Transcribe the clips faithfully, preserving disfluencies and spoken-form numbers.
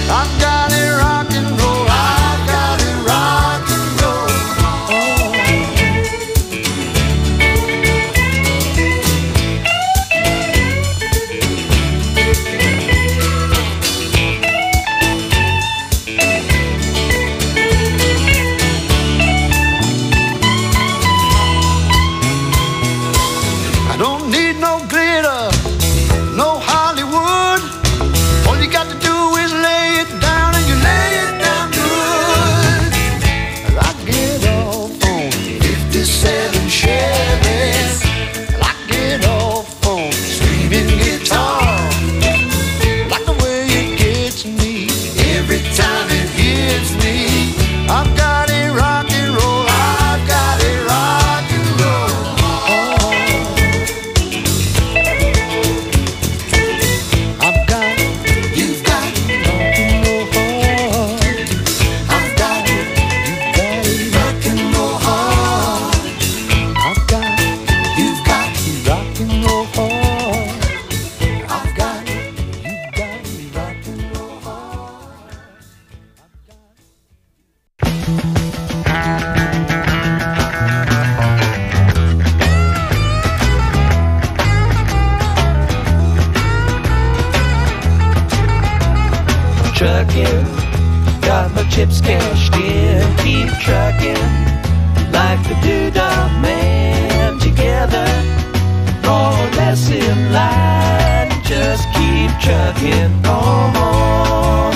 Trucking, got my chips cashed in. Keep trucking like the Doodah Man. Together, more or less in line. Just keep trucking on.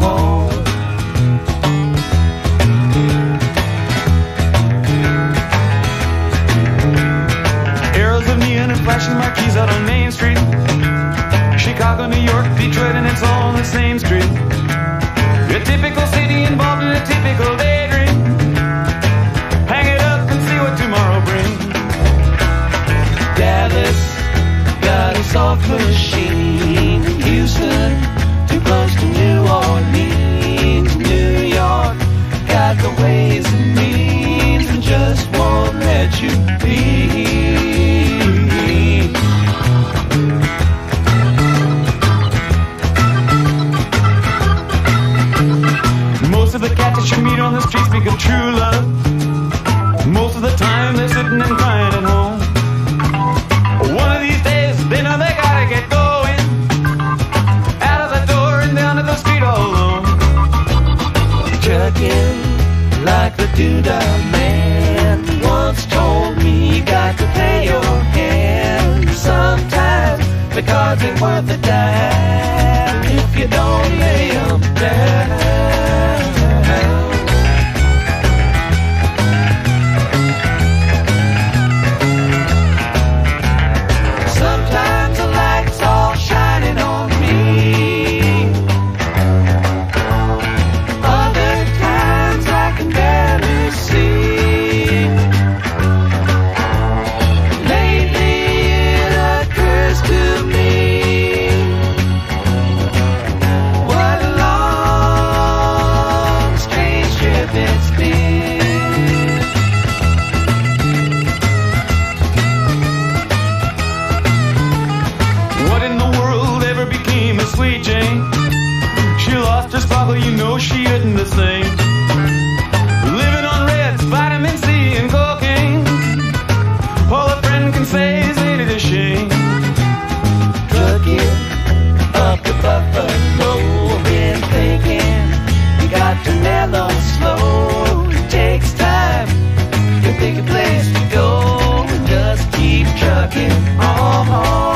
Arrows of neon and flashing marquees out on Main Street. Chicago, New York, Detroit, and it's all on the same street. A typical city involved in a typical daydream. Hang it up and see what tomorrow brings. Dallas got a soft machine. Houston, too close to New Orleans. New York got the ways and means and just won't let you be. Most of the cats that you meet on the street speak of true love. Most of the time they're sitting and crying at home. One of these days they know they gotta get going. Out of the door and down to the street all alone. Trucking like the Doodah Man once told me, you got to pay your hand. Sometimes the cards ain't worth a dime if you don't lay them down. Sometimes the light's all shining on me. Other times I can barely see. Lately it occurs to me, what a long, strange trip it's been. What in the world ever became of Sweet Jane? She lost her sparkle, you know she isn't the same. Living on reds, vitamin C and cocaine. All a friend can say is ain't it a shame. Trucking up to Buffalo, been thinking you got to mellow slow. It takes time to pick a place to go and just keep trucking on.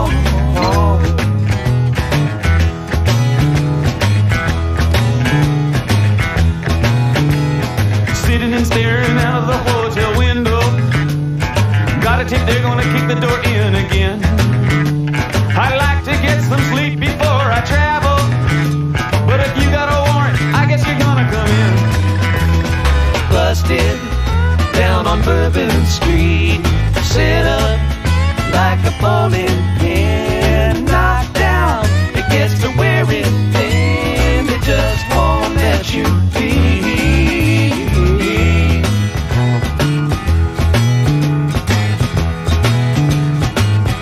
Sitting and staring out of the hotel window. Got a tip they're gonna kick the door in again. I'd like to get some sleep before I travel, but if you got a warrant, I guess you're gonna come in. Busted down on Bourbon Street, set up like a bowling pin. Knocked down, it gets to wearing thin. It just won't let you be.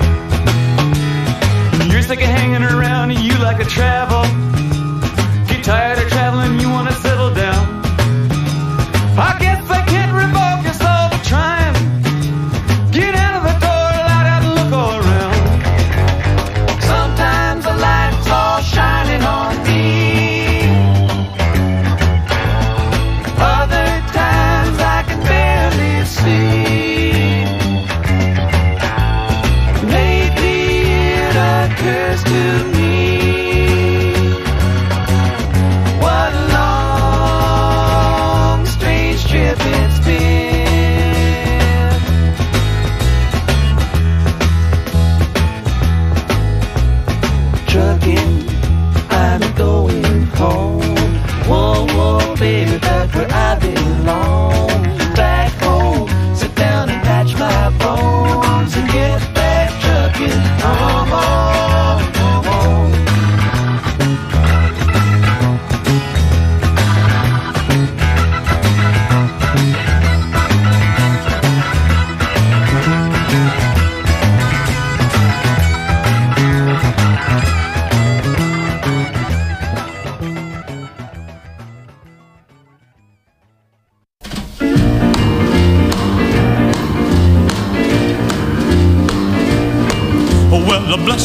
You're sick of hanging around and you like to travel. Get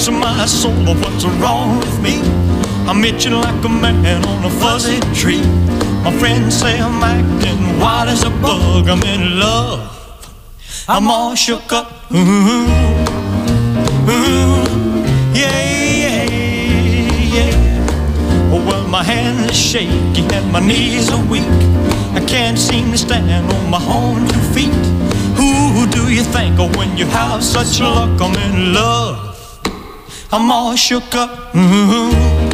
of my soul, what's wrong with me? I'm itching like a man on a fuzzy tree. My friends say I'm acting wild as a bug. I'm in love, I'm all shook up. Ooh, ooh, yeah, yeah, yeah. Well, my hands are shaky and my knees are weak. I can't seem to stand on my own two feet. Who do you think of when you have such luck? I'm in love, I'm all shook up. Ooh,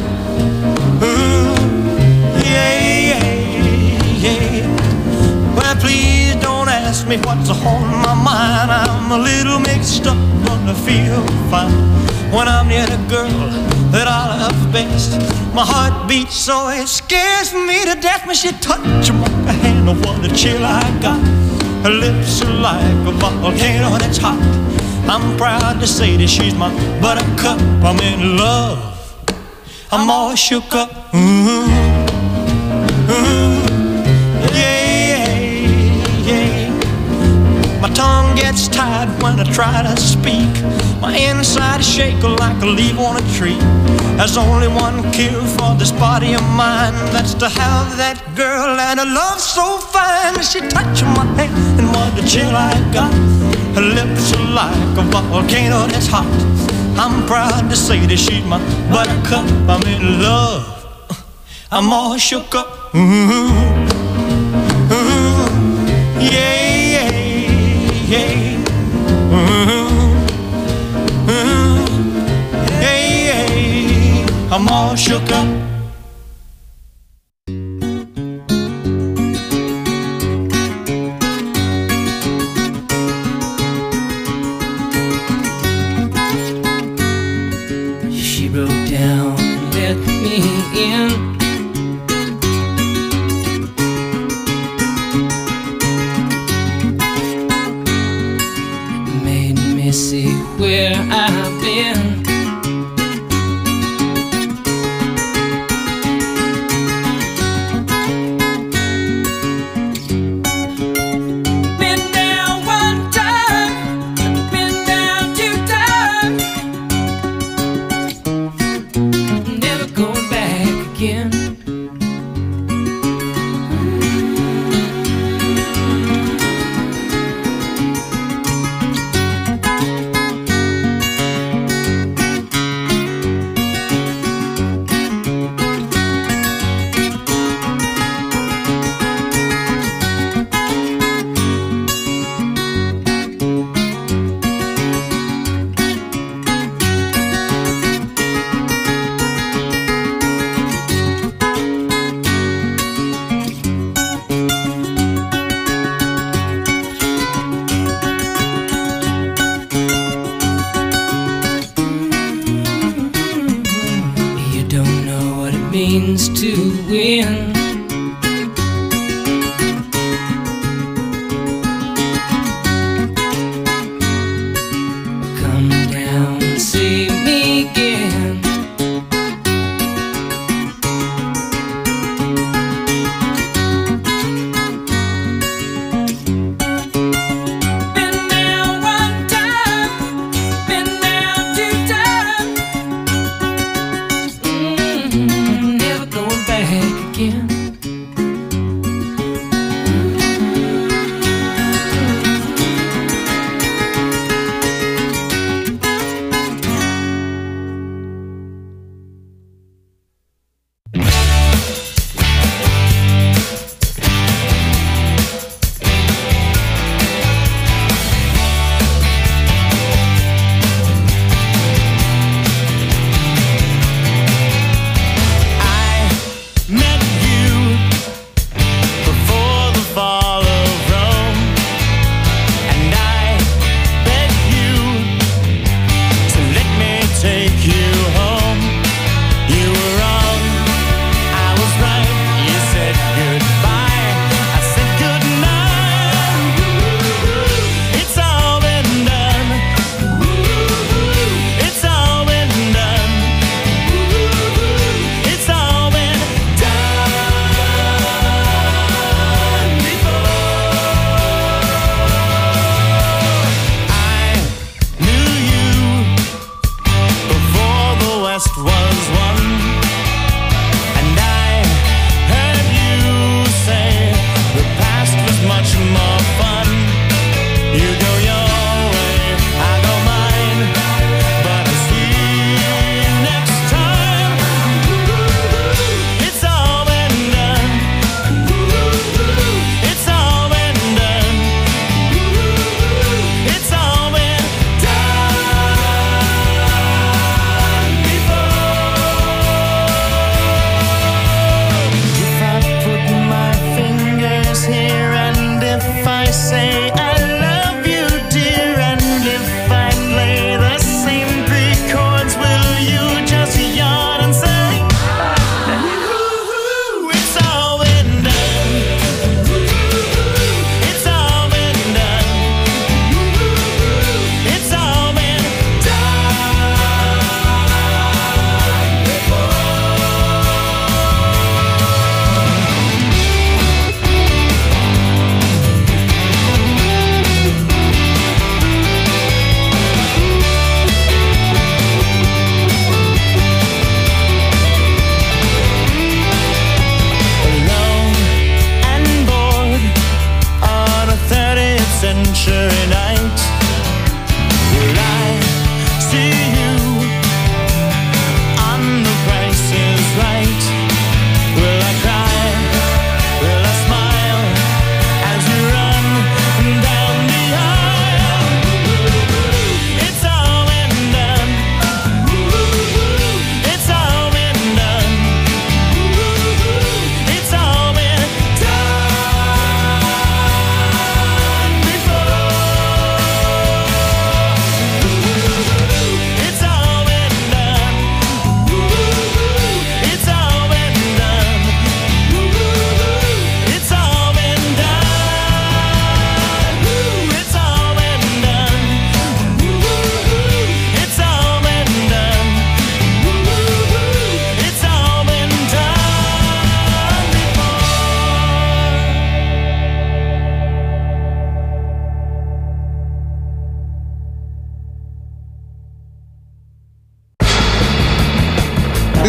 ooh, yeah, yeah, yeah. Well, please don't ask me what's on my mind. I'm a little mixed up, but I feel fine when I'm near the girl that I love best. My heart beats so it scares me to death when she touches my hand. Oh, what a chill I got. Her lips are like a volcano that's hot. I'm proud to say that she's my buttercup. I'm in love, I'm all shook up. Ooh, ooh, yeah, yeah. My tongue gets tied when I try to speak. My inside is shaking like a leaf on a tree. There's only one cure for this body of mine, that's to have that girl and a love so fine. She touched my hand and what a chill I got. Her lips are like a volcano that's hot. I'm proud to say that she's my buttercup. I'm in love, I'm all shook up. Ooh, ooh, yeah, yeah, yeah. Ooh, ooh, yeah, yeah. I'm all shook up. Again.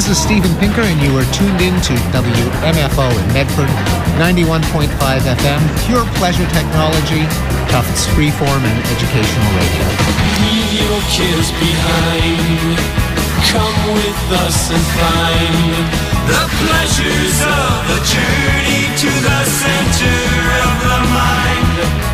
This is Steven Pinker, and you are tuned in to W M F O in Medford, ninety-one point five F M, pure pleasure technology, Tufts freeform and educational radio. Leave your kids behind. Come with us and find the pleasures of the journey to the center of the mind.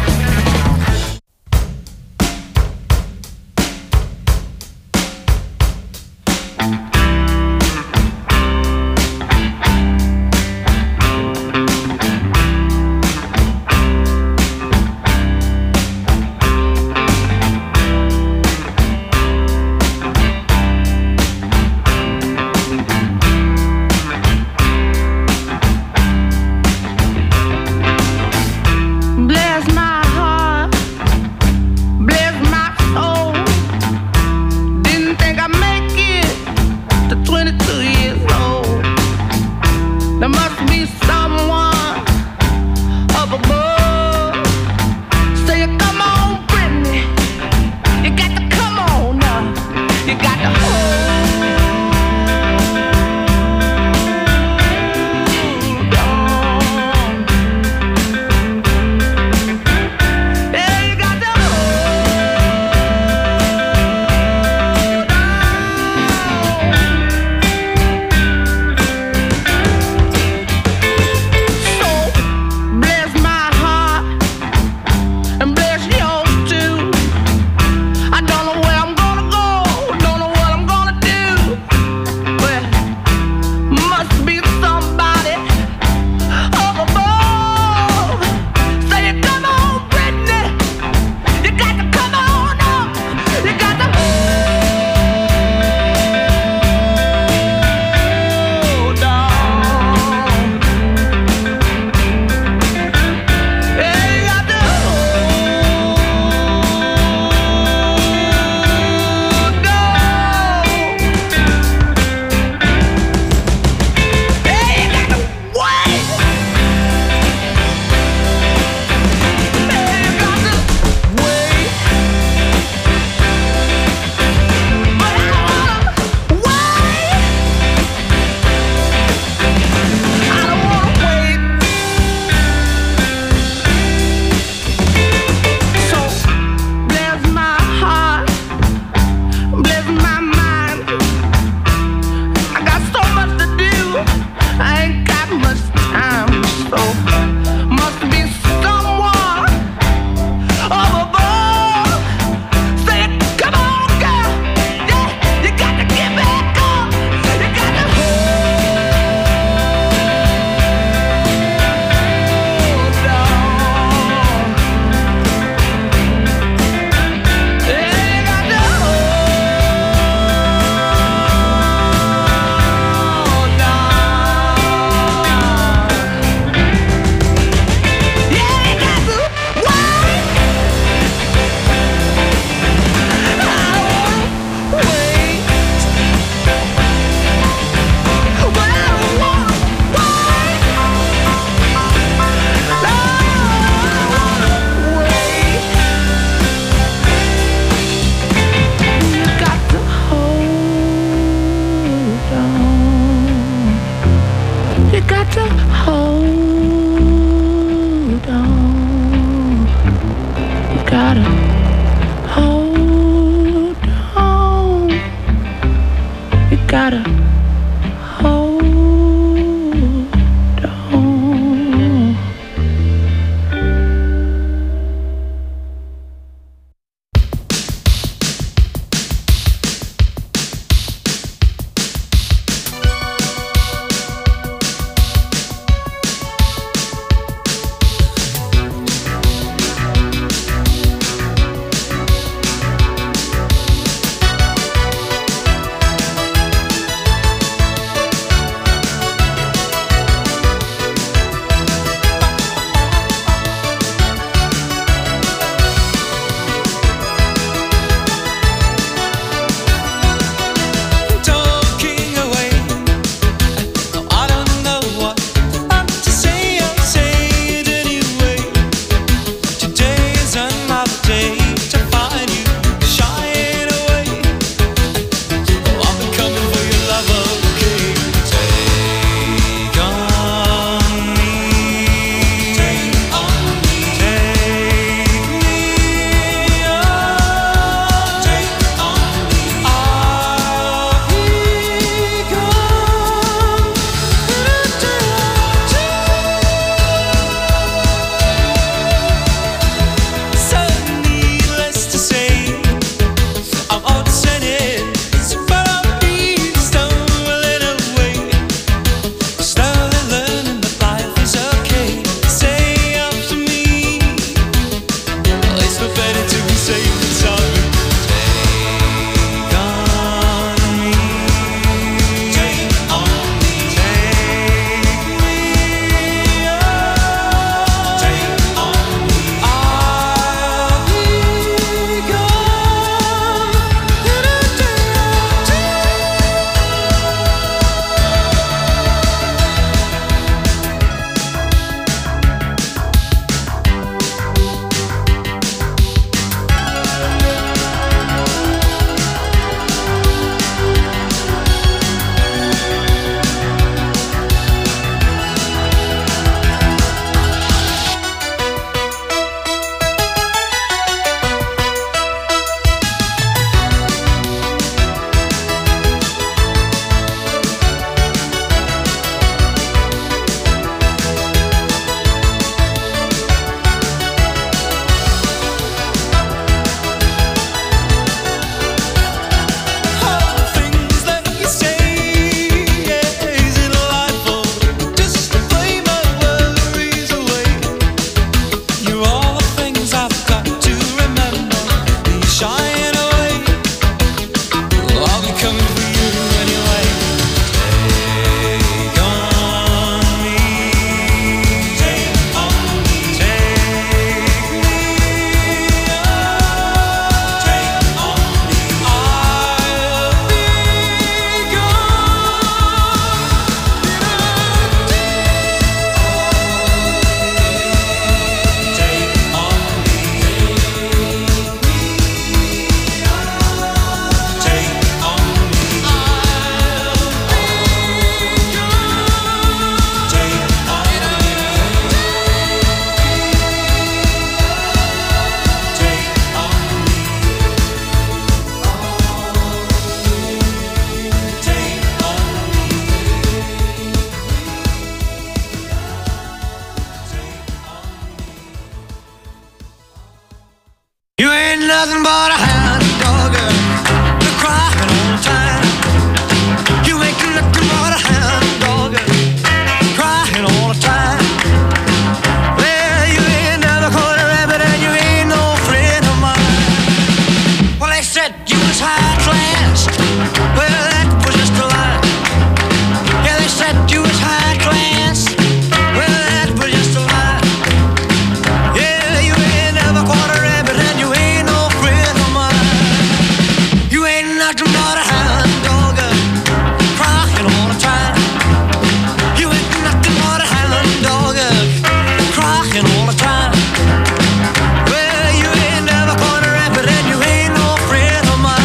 nothing but a hound dog. You're crying all the time. You ain't nothing but a hound dog. Crying all the time. Well, you ain't never caught a rabbit and you ain't no friend of mine. Well, they said you was high class. Well, that was just a lie. Yeah, they said you was high class. Well, that was just a lie. Yeah, you ain't never caught a rabbit and you ain't no friend of mine. You ain't nothing but a hound dog, crying all the time. You ain't nothing but a hound dog, crying all the time. Well, you ain't never caught a rabbit and you ain't no friend of mine.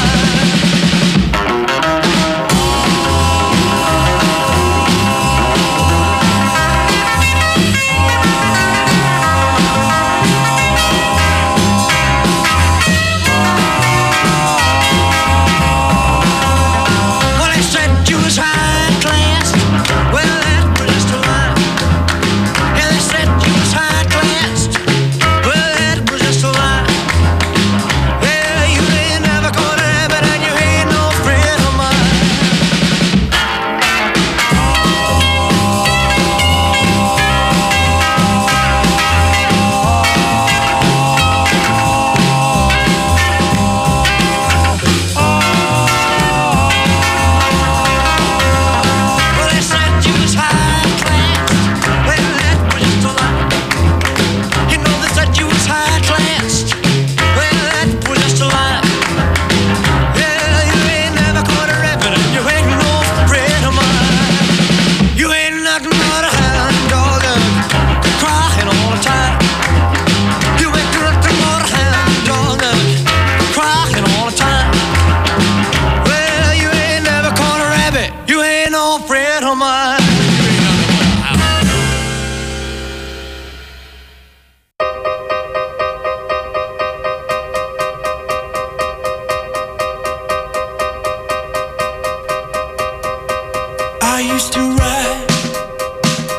Well, they said you was high class. Well, that was just a lie. Yeah, they said you was high class. Well, that was just a lie. Yeah, you ain't never caught a rabbit and you ain't no friend of mine. Well, they said you was high class. Well, that was just a lie. You know they said you was high class. Well, that was just a lie. Yeah, you ain't never caught a rabbit and you ain't no friend of mine. You ain't nothing but a hound dog, crying all the time. You ain't nothing but a hound dog, crying all the time. Well, you ain't never caught a rabbit. You ain't no friend of mine. I used to ride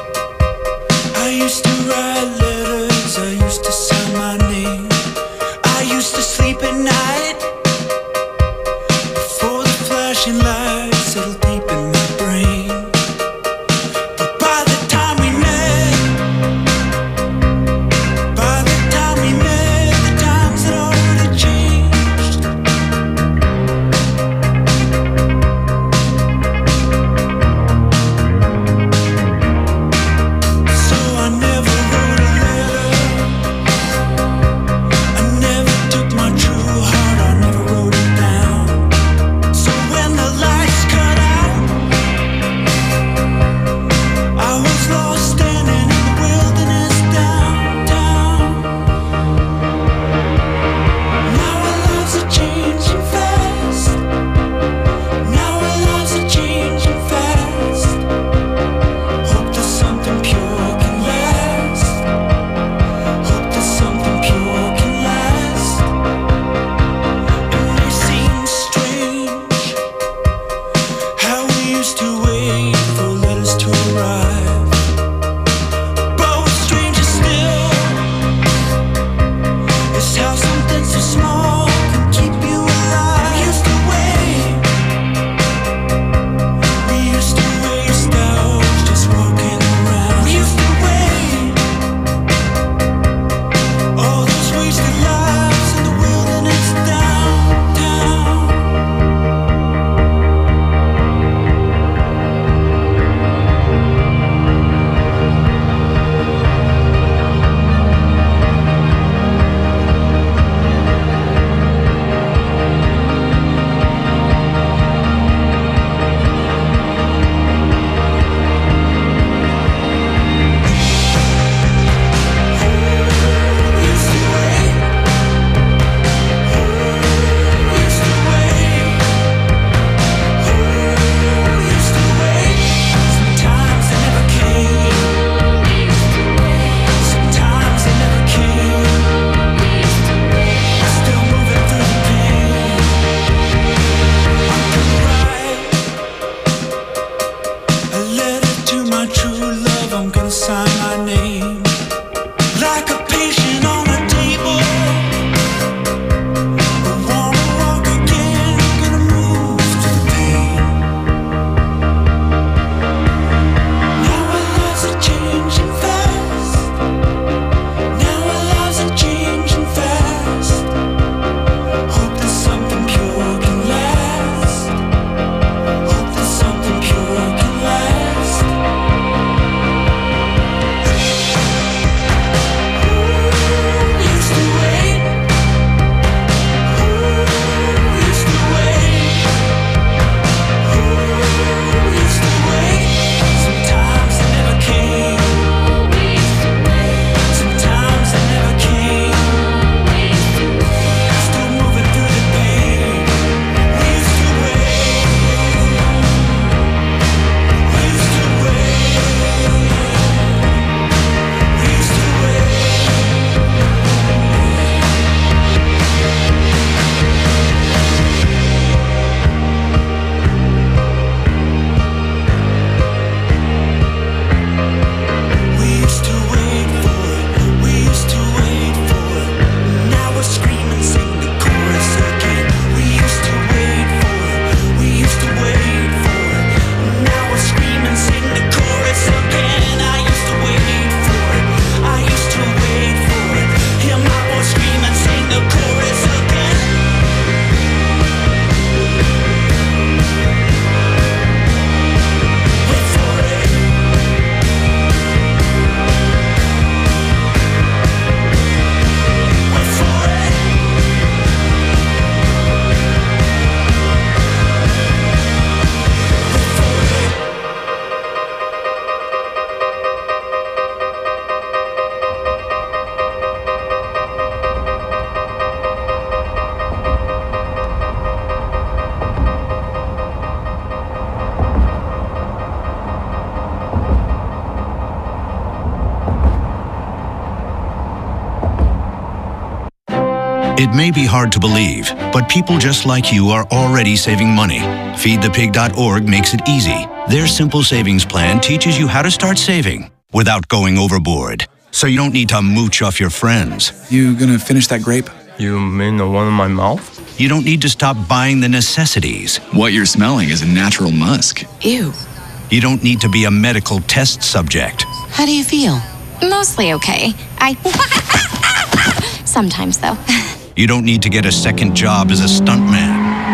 It may be hard to believe, but people just like you are already saving money. feed the pig dot org makes it easy. Their simple savings plan teaches you how to start saving without going overboard. So you don't need to mooch off your friends. You gonna finish that grape? You mean the one in my mouth? You don't need to stop buying the necessities. What you're smelling is a natural musk. Ew. You don't need to be a medical test subject. How do you feel? Mostly okay. I... Sometimes, though. You don't need to get a second job as a stuntman.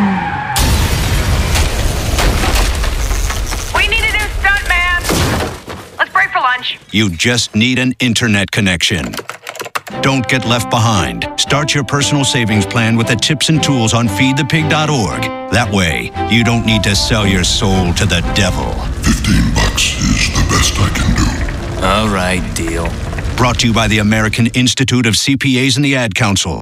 We need a new stuntman. Let's break for lunch. You just need an internet connection. Don't get left behind. Start your personal savings plan with the tips and tools on feed the pig dot org. That way, you don't need to sell your soul to the devil. Fifteen bucks is the best I can do. All right, deal. Brought to you by the American Institute of C P As and the Ad Council.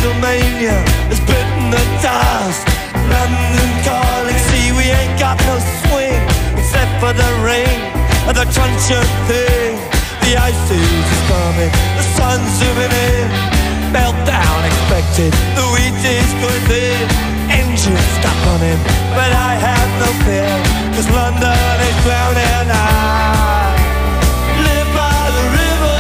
Pennsylvania has bitten the dust. London calling, see we ain't got no swing except for the rain and the crunch of thing. The ice age is coming, the sun's zooming in. Meltdown expected, the wheat is good in. Engines stop running, but I have no fear, cause London is drowning. I live by the river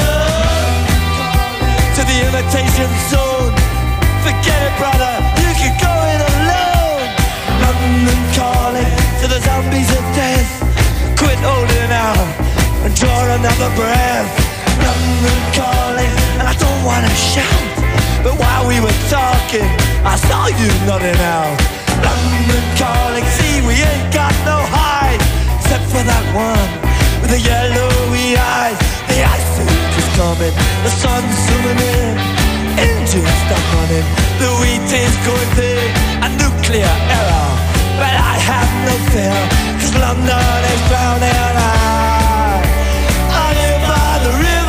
to the imitation zone. Forget it, brother, you can go it alone. London calling to the zombies of death. Quit holding out and draw another breath. London calling, and I don't wanna shout, but while we were talking, I saw you nodding out. London calling, see we ain't got no hide, except for that one with the yellowy eyes. The ice age is coming, the sun's zooming in. Engines stop running, the wheat is going big. A nuclear error, but I have no fear, cause London is drowning. I, I live by the river.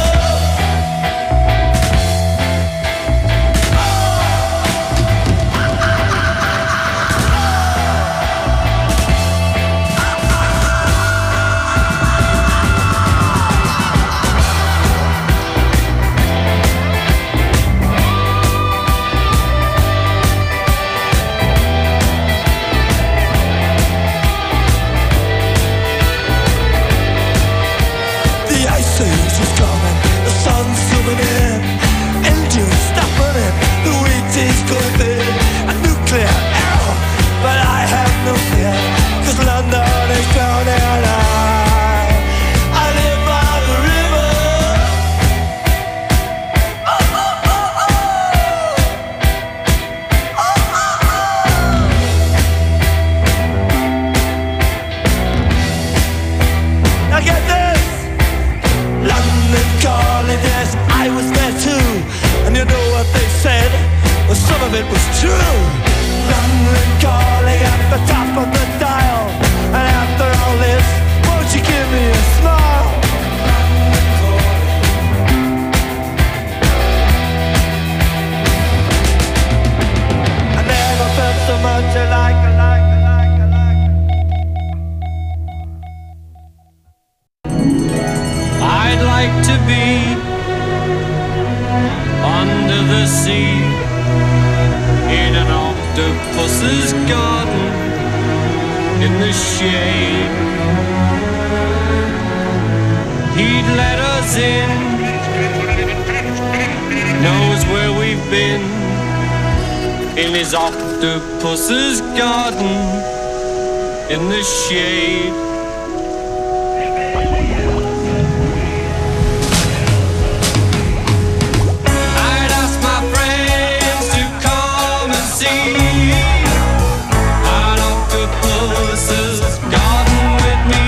Octopus's garden in the shade. I'd ask my friends to come and see an octopus's garden with me.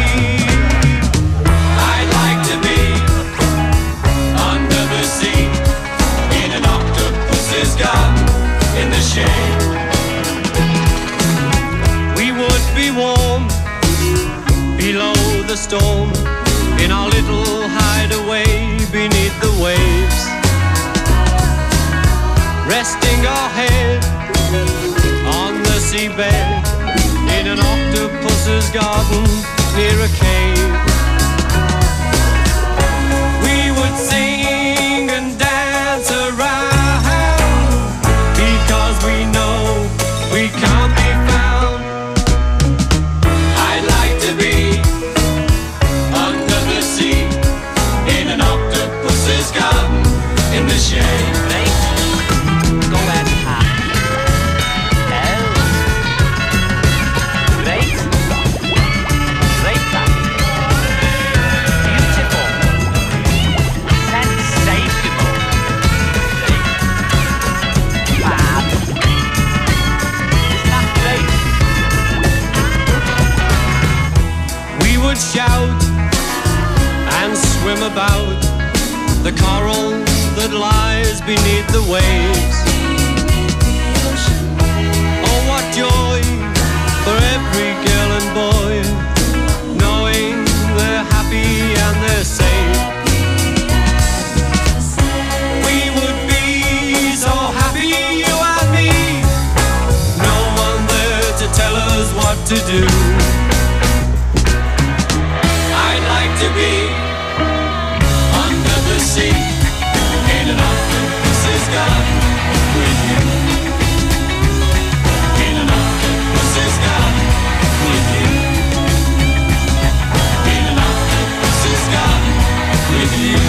I'd like to be under the sea in an octopus's garden in the shade. Warm below the storm in our little hideaway beneath the waves, resting our head on the seabed in an octopus's garden near a cave. We would sing and dance around because we know we can't be found. In the shade. Right. Go at half. Oh. Great. Great. Beautiful. Sensational. Great. Fab. Isn't that great? We would shout and swim about the coral that lies beneath the waves. Oh, what joy for every girl and boy, knowing they're happy and they're safe. We would be so happy to do. I'd like to be under the sea in an octopus's garden with you. In an octopus's garden with you. In an octopus's garden with you.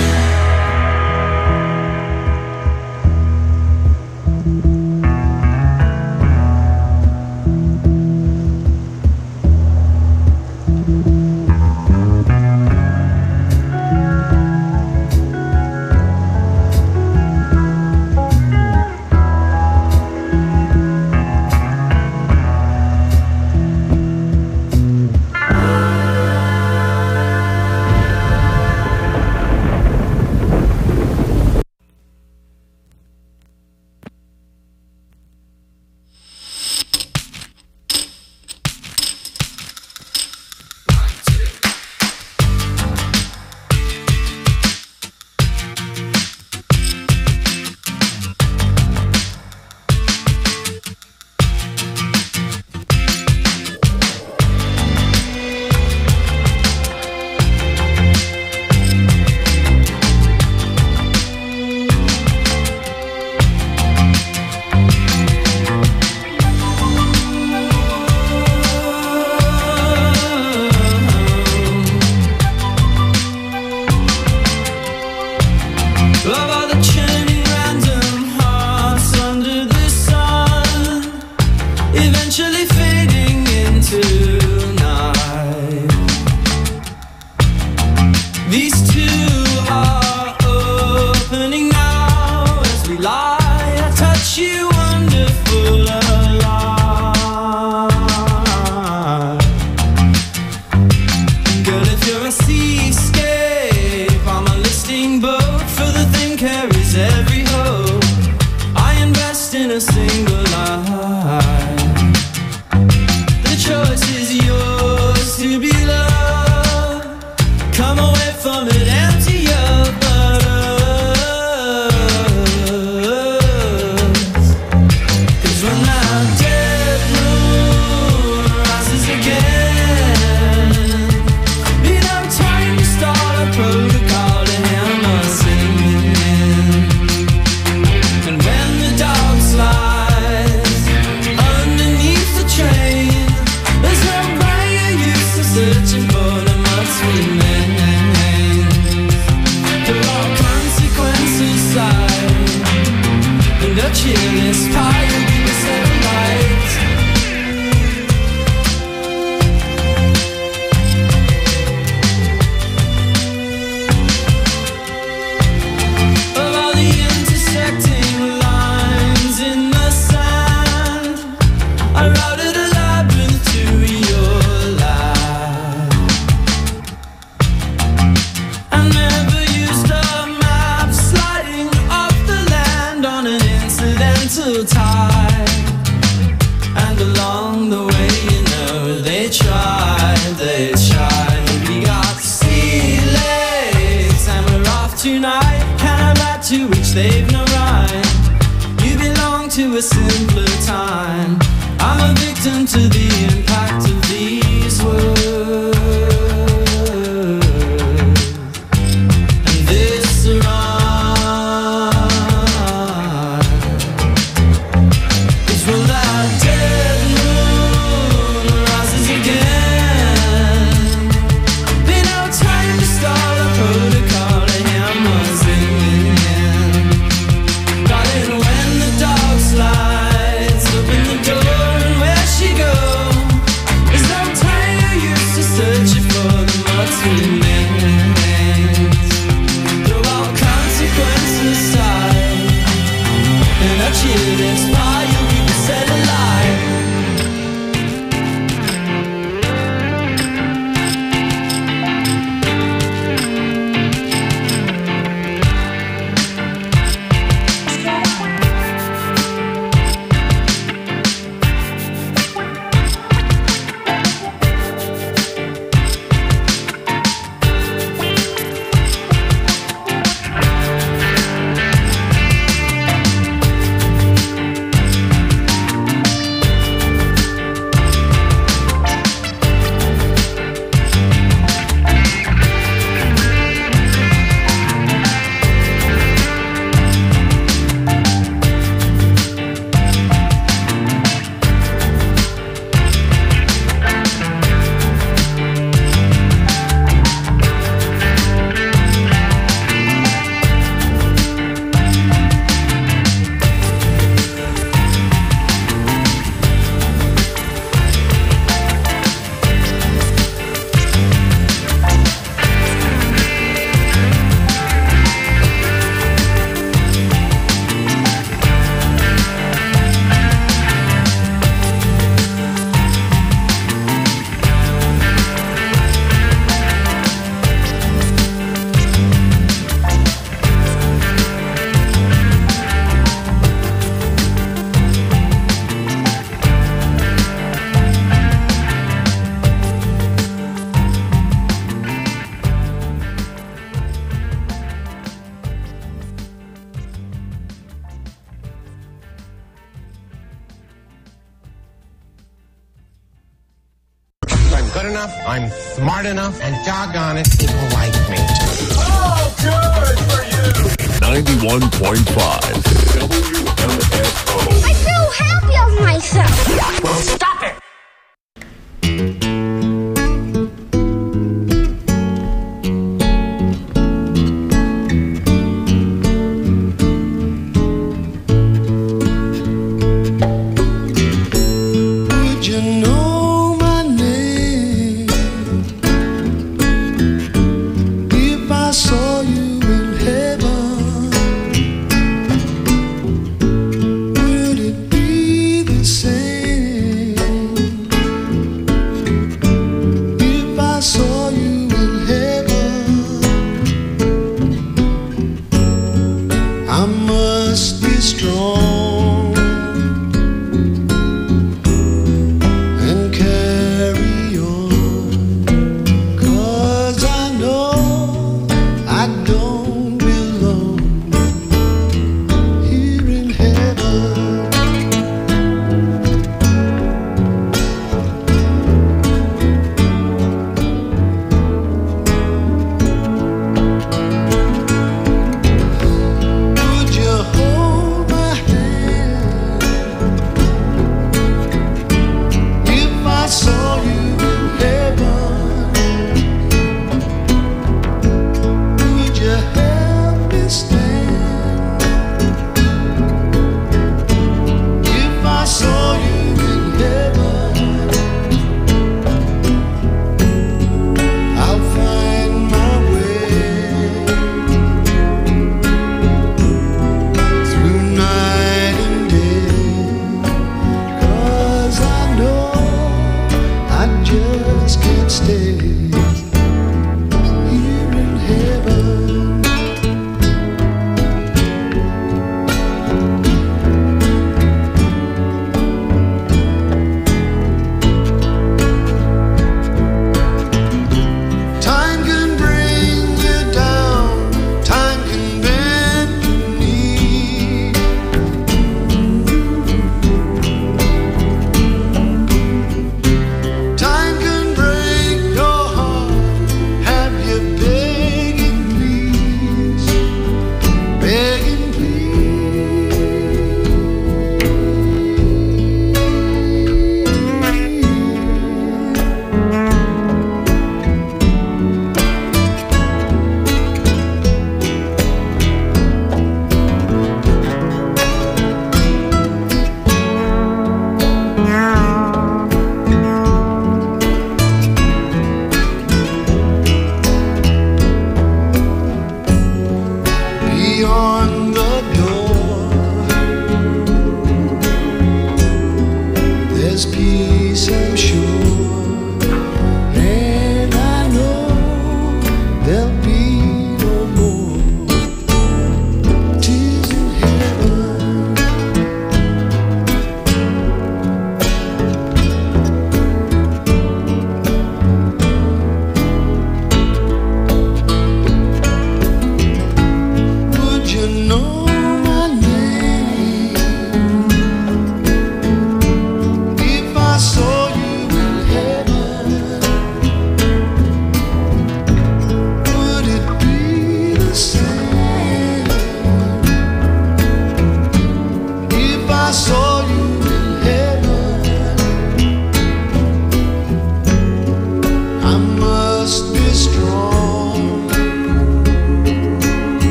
Lights open the door and where she goes. good enough, I'm smart enough, and doggone it, people like me. Oh, good for you! ninety-one point five W M F O. I feel happy of myself. Well, stop it!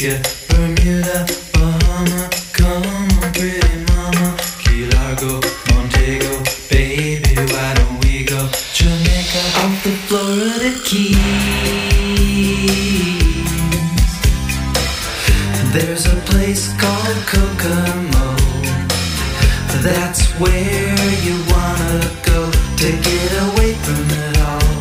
you. Bermuda, Bahama, come on, pretty mama. Key Largo, Montego, baby, why don't we go? Jamaica, off the Florida Keys. There's a place called Kokomo. That's where you wanna go to get away from it all.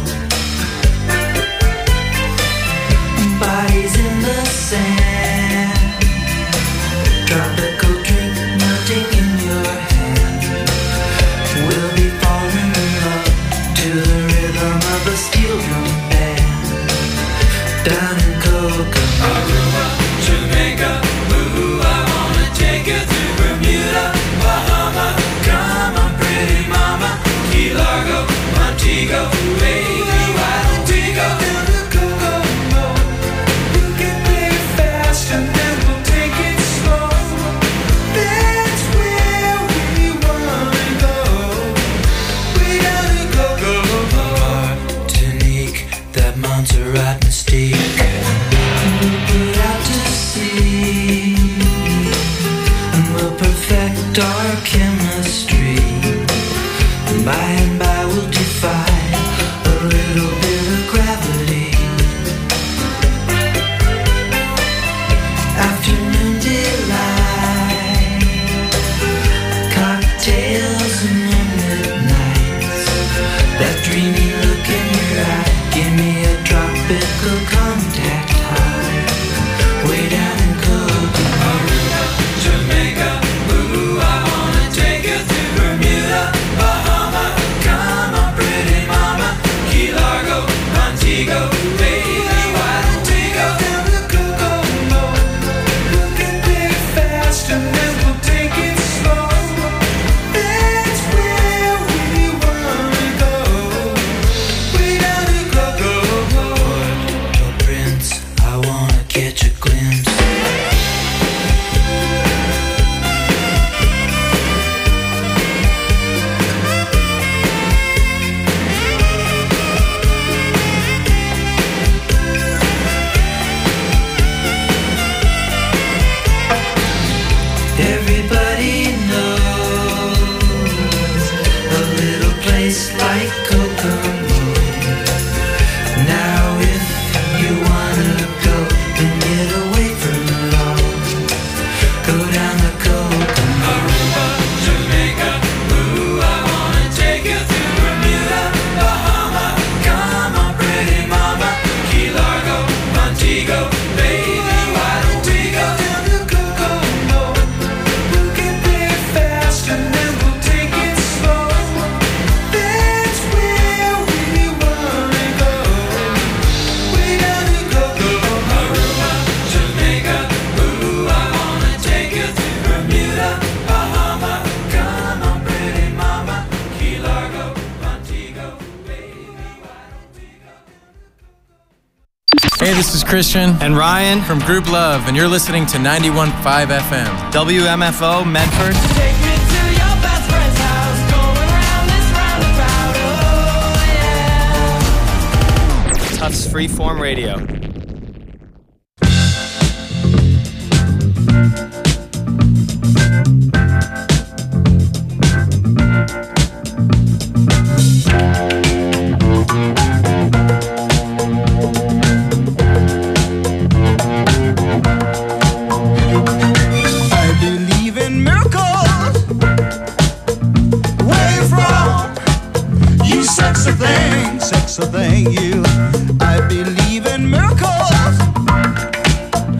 Bodies in the sand, tropical drink melting in your hand. We'll be falling in love to the rhythm of a steel drum band. Down in Kokomo, Aruba, Jamaica, ooh, I wanna take you to Bermuda, Bahama, come on, pretty mama. Key Largo, Montego, baby, why don't we go down to Kokomo? We can play fast and then we'll take it slow. That's where we wanna go. Way down to Kokomo. Martinique, that Montserrat mystique. We'll put out to sea and we'll perfect our chemistry. By and by we'll defy a little bit of gravity. Afternoon delight, cocktails and moonlit nights. That dreamy look in your eye, give me a tropical contact high. Way down in Kokomo, Jamaica, ooh, I wanna take you to Bermuda, Bahama, come on, pretty mama. Key Largo, Montego, baby, why don't we go down to Kokomo? We'll get there fast and then we'll take it slow. That's where we wanna go. Way down to Kokomo. Port-au-Prince, I wanna catch a glimpse. Everybody knows a little place like Kokomo. Now if you wanna go and get away from it all, go down to Kokomo. Aruba, Jamaica, ooh, I wanna take you to Bermuda, Bahama, come on, pretty mama. Key Largo, Montego, baby, why don't we go down to Kokomo? We'll get there fast and then we'll take it slow. That's where we wanna go. Way down to Kokomo. Aruba, Jamaica, ooh, I wanna take you to Bermuda, Bahama, come on, pretty mama. Key Largo, Montego, baby, why don't we go? Hey, this is Christian and Ryan from Group Love, and you're listening to ninety-one point five F M. W M F O, Medford. Take me to your best friend's house, going round this roundabout, oh yeah. Tufts Freeform Radio.